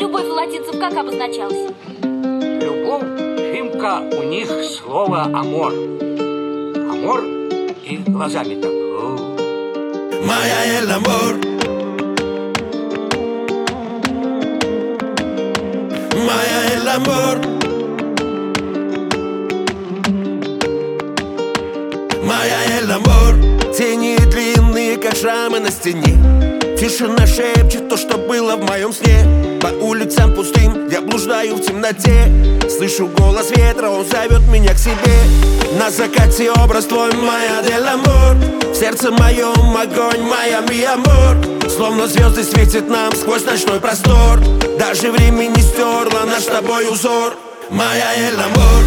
любовь у латинцев как обозначалась? Любовь, Фимка, у них слово «амор». Амор и глазами так. Моя el amor. Моя el amor. Моя el amor. Тени длинные, как шрамы на стене. Тишина шепчет то, что было в моем сне. По улицам пустым я блуждаю в темноте. Слышу голос ветра, он зовет меня к себе. На закате образ твой, моя del amor. В сердце моем огонь, моя mi amor. Словно звезды светят нам сквозь ночной простор. Даже время не стерло наш с тобой узор. Моя el amor.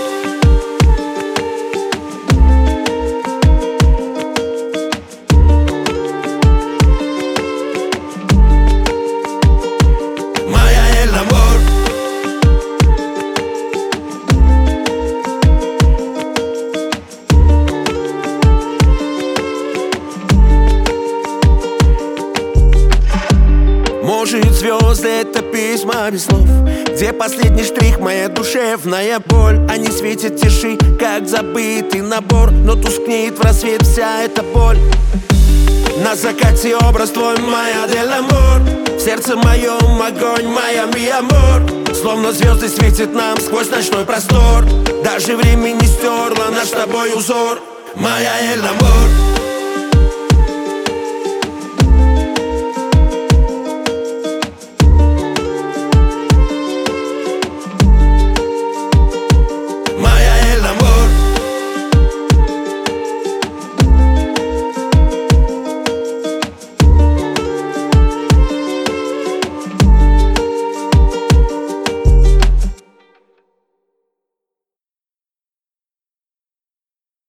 Может, звезды — это письма без слов, где последний штрих — моя душевная боль. Они светят тиши, как забытый набор, но тускнеет в рассвет вся эта боль. На закате образ твой, моя del amor. В сердце моем огонь, моя mi amor. Словно звезды светят нам сквозь ночной простор. Даже время не стерло наш с тобой узор. Моя el amor.